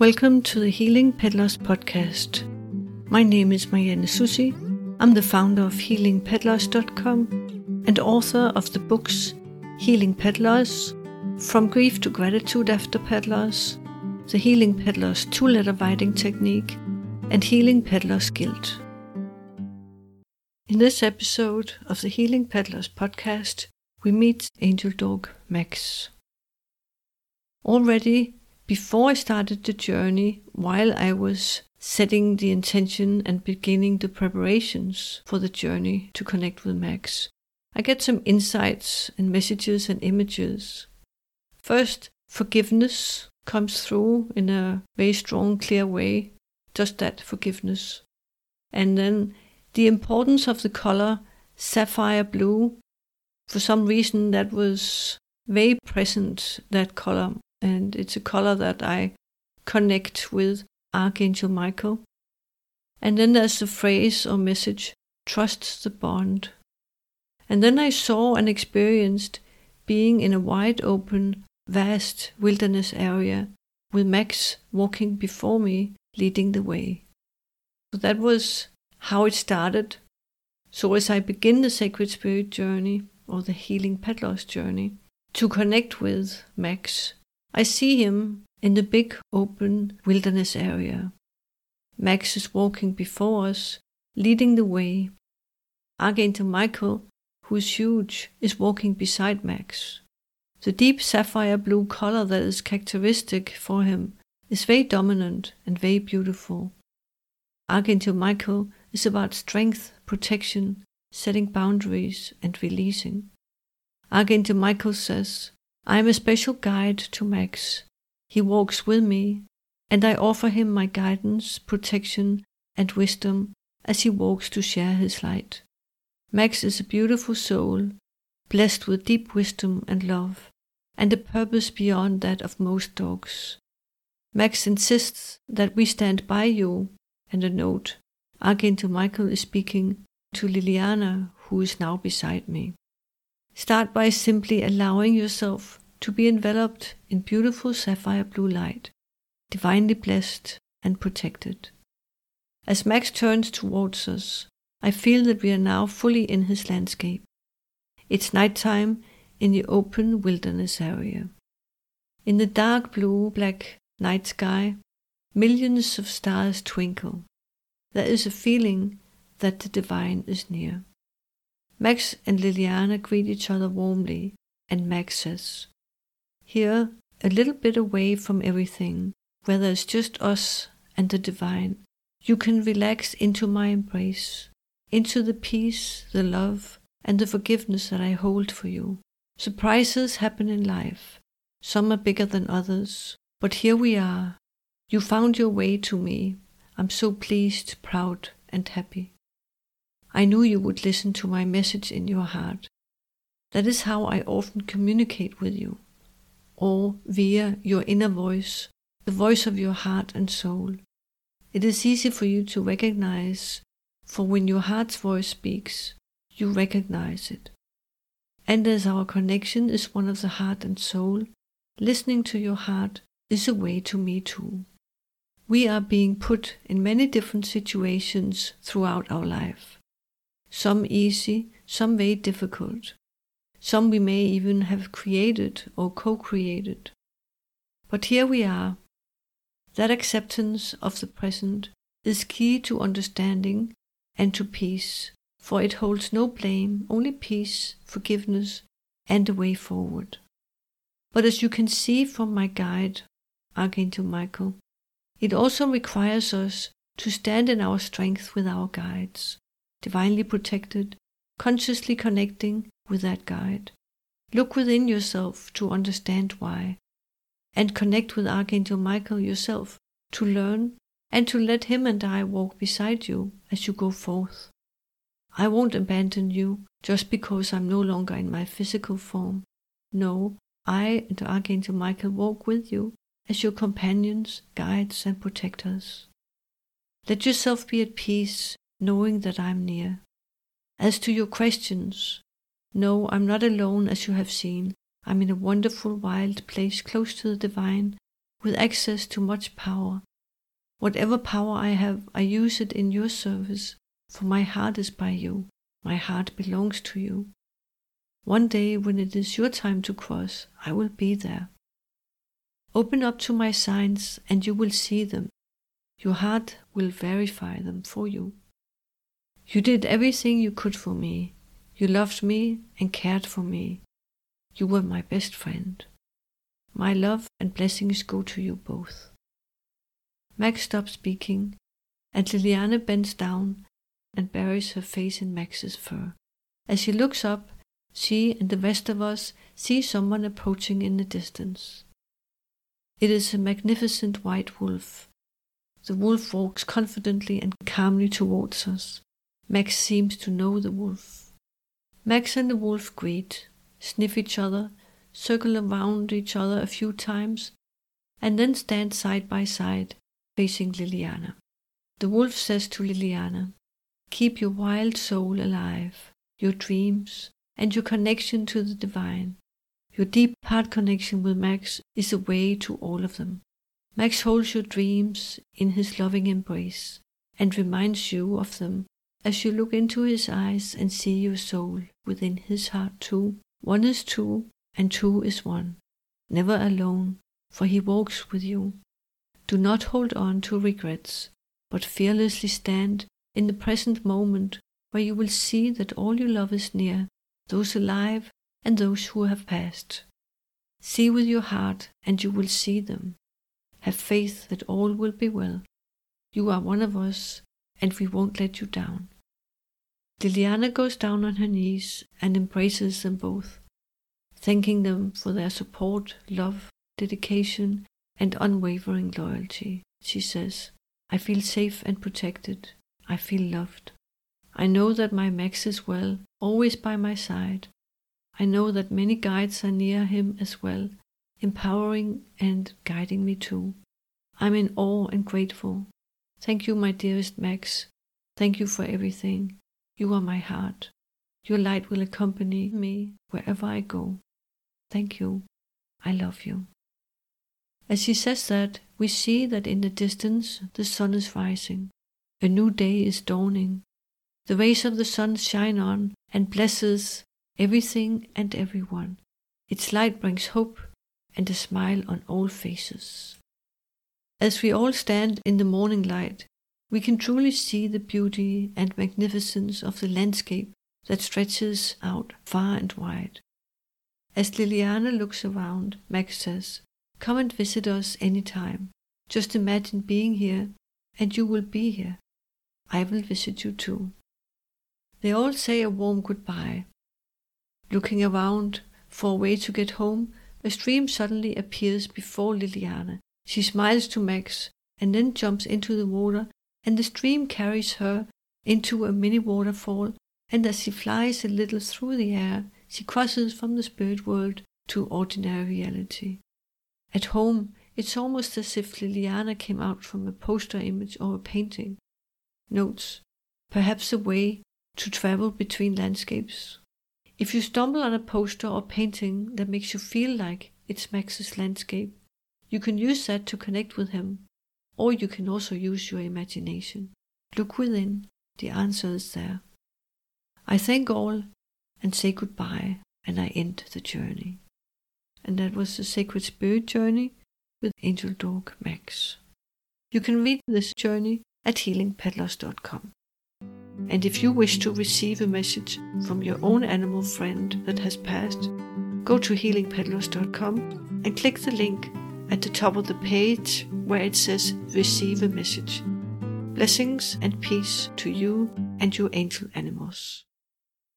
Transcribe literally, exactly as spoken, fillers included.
Welcome to the Healing Peddlers podcast. My name is Marianne Susi. I'm the founder of healing peddlers dot com and author of the books Healing Peddlers, From Grief to Gratitude After Peddlers, The Healing Peddlers Two-Letter Writing Technique, and Healing Peddlers Guilt. In this episode of the Healing Peddlers podcast, we meet angel dog Max. Already before I started the journey, while I was setting the intention and beginning the preparations for the journey to connect with Max, I get some insights and messages and images. First, forgiveness comes through in a very strong, clear way, just that, forgiveness. And then the importance of the color sapphire blue. For some reason that was very present, that color. And it's a color that I connect with Archangel Michael. And then there's the phrase or message, trust the bond. And then I saw and experienced being in a wide open, vast wilderness area with Max walking before me, leading the way. So that was how it started. So as I begin the Sacred Spirit journey, or the Healing Peddlers journey, to connect with Max, I see him in the big open wilderness area. Max is walking before us, leading the way. Archangel Michael, who is huge, is walking beside Max. The deep sapphire blue color that is characteristic for him is very dominant and very beautiful. Archangel Michael is about strength, protection, setting boundaries, and releasing. Archangel Michael says, I am a special guide to Max. He walks with me, and I offer him my guidance, protection, and wisdom as he walks to share his light. Max is a beautiful soul, blessed with deep wisdom and love, and a purpose beyond that of most dogs. Max insists that we stand by you, and a note. Archangel Michael is speaking to Liliana, who is now beside me. Start by simply allowing yourself to be enveloped in beautiful sapphire blue light, divinely blessed and protected. As Max turns towards us, I feel that we are now fully in his landscape. It's nighttime in the open wilderness area. In the dark blue-black night sky, millions of stars twinkle. There is a feeling that the divine is near. Max and Liliana greet each other warmly, and Max says, here, a little bit away from everything, where there's just us and the divine, you can relax into my embrace, into the peace, the love, and the forgiveness that I hold for you. Surprises happen in life. Some are bigger than others, but here we are. You found your way to me. I'm so pleased, proud, and happy. I knew you would listen to my message in your heart. That is how I often communicate with you, or via your inner voice, the voice of your heart and soul. It is easy for you to recognize, for when your heart's voice speaks, you recognize it. And as our connection is one of the heart and soul, listening to your heart is a way to me too. We are being put in many different situations throughout our life. Some easy, some very difficult. Some we may even have created or co-created. But here we are. That acceptance of the present is key to understanding and to peace, for it holds no blame, only peace, forgiveness, and a way forward. But as you can see from my guide, Archangel Michael, it also requires us to stand in our strength with our guides, divinely protected, consciously connecting with that guide. Look within yourself to understand why, and connect with Archangel Michael yourself to learn and to let him and I walk beside you as you go forth. I won't abandon you just because I'm no longer in my physical form. No, I and Archangel Michael walk with you as your companions, guides, and protectors. Let yourself be at peace, knowing that I'm near. As to your questions, no, I'm not alone as you have seen. I'm in a wonderful wild place close to the divine, with access to much power. Whatever power I have, I use it in your service, for my heart is by you. My heart belongs to you. One day, when it is your time to cross, I will be there. Open up to my signs, and you will see them. Your heart will verify them for you. You did everything you could for me. You loved me and cared for me. You were my best friend. My love and blessings go to you both. Max stops speaking, and Liliana bends down and buries her face in Max's fur. As she looks up, she and the rest of us see someone approaching in the distance. It is a magnificent white wolf. The wolf walks confidently and calmly towards us. Max seems to know the wolf. Max and the wolf greet, sniff each other, circle around each other a few times, and then stand side by side, facing Liliana. The wolf says to Liliana, "Keep your wild soul alive, your dreams, and your connection to the divine. Your deep heart connection with Max is the way to all of them. Max holds your dreams in his loving embrace and reminds you of them as you look into his eyes and see your soul within his heart too. One is two, and two is one. Never alone, for he walks with you. Do not hold on to regrets, but fearlessly stand in the present moment where you will see that all you love is near, those alive and those who have passed. See with your heart and you will see them. Have faith that all will be well. You are one of us and we won't let you down." Liliana goes down on her knees and embraces them both, thanking them for their support, love, dedication, and unwavering loyalty. She says, "I feel safe and protected. I feel loved. I know that my Max is well, always by my side. I know that many guides are near him as well, empowering and guiding me too. I'm in awe and grateful. Thank you, my dearest Max. Thank you for everything. You are my heart. Your light will accompany me wherever I go. Thank you. I love you." As she says that, we see that in the distance the sun is rising. A new day is dawning. The rays of the sun shine on and blesses everything and everyone. Its light brings hope and a smile on all faces. As we all stand in the morning light, we can truly see the beauty and magnificence of the landscape that stretches out far and wide. As Liliana looks around, Max says, "Come and visit us any time. Just imagine being here, and you will be here. I will visit you too." They all say a warm goodbye. Looking around for a way to get home, a stream suddenly appears before Liliana. She smiles to Max and then jumps into the water, and the stream carries her into a mini waterfall, and as she flies a little through the air, she crosses from the spirit world to ordinary reality. At home, it's almost as if Liliana came out from a poster image or a painting. Notes, perhaps a way to travel between landscapes. If you stumble on a poster or painting that makes you feel like it's Max's landscape, you can use that to connect with him, or you can also use your imagination. Look within, the answer is there. I thank all and say goodbye, and I end the journey. And that was the Sacred Spirit Journey with Angel Dog Max. You can read this journey at healing peddlers dot com. And if you wish to receive a message from your own animal friend that has passed, go to healing peddlers dot com and click the link at the top of the page where it says Receive a Message. Blessings and peace to you and your angel animals.